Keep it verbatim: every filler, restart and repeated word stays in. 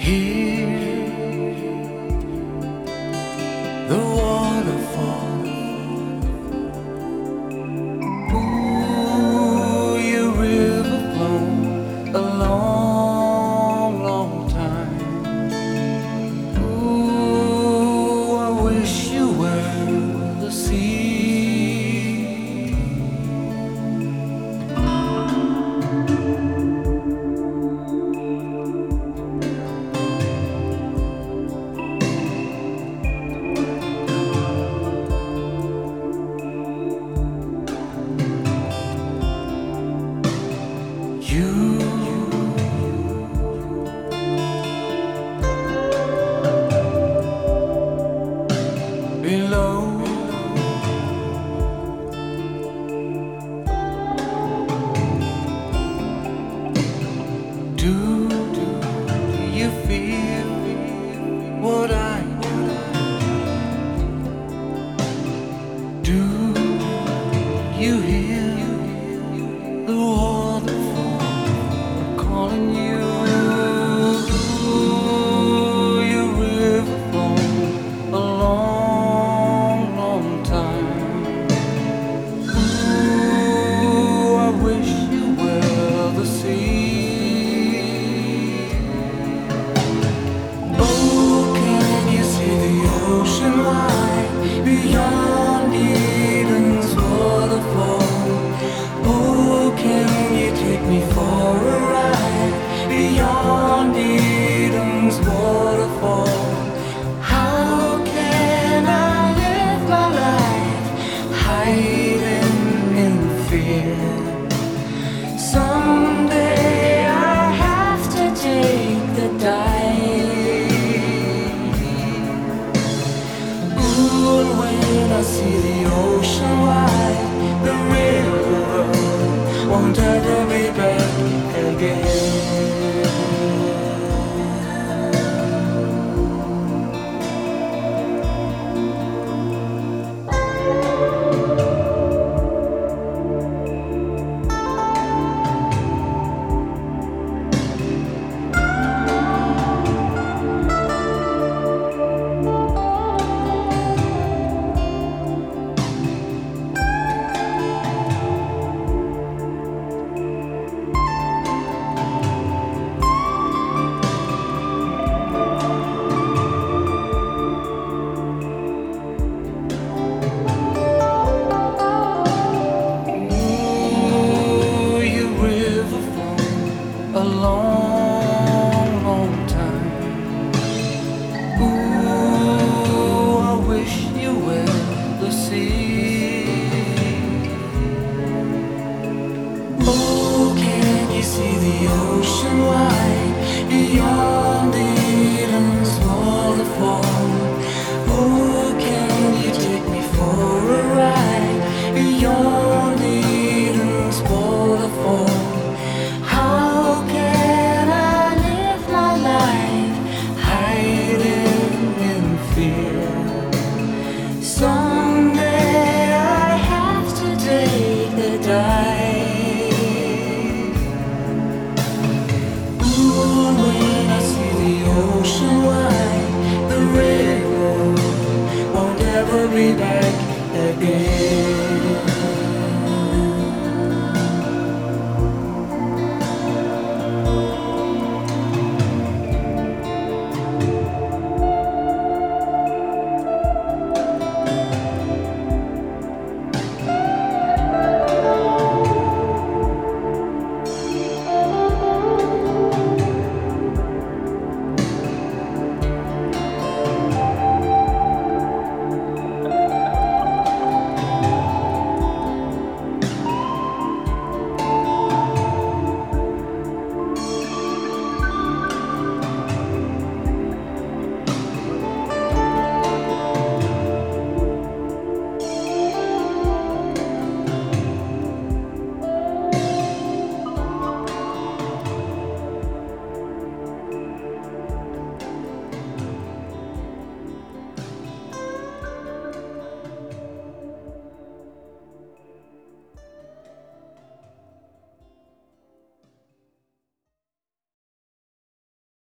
Hear the waterfall. Ooh, your river flown a long, long time. Ooh, I wish you were the sea. You below, do, do you feel what I do? Do you hear the waterfall calling you? Your river flown a long, long time. Ooh, I wish you were the sea. Oh, can you see the ocean wide beyond Eden's waterfall? Oh, can you take me for a ride beyond Eden's waterfall? How can I live my life hiding in fear? Someday I have to take the dive. Ooh, and when I see the ocean wide, the river won't ever be back again. A long, long time. Ooh, I wish you were the sea. Oh, can you see the ocean wide beyond Eden's waterfall? Oh, can you take me for a ride beyond Eden's waterfall? How can I live my life hiding in fear? Someday I have to take the dive. Ooh, when I see the ocean wide, the river won't ever be back again.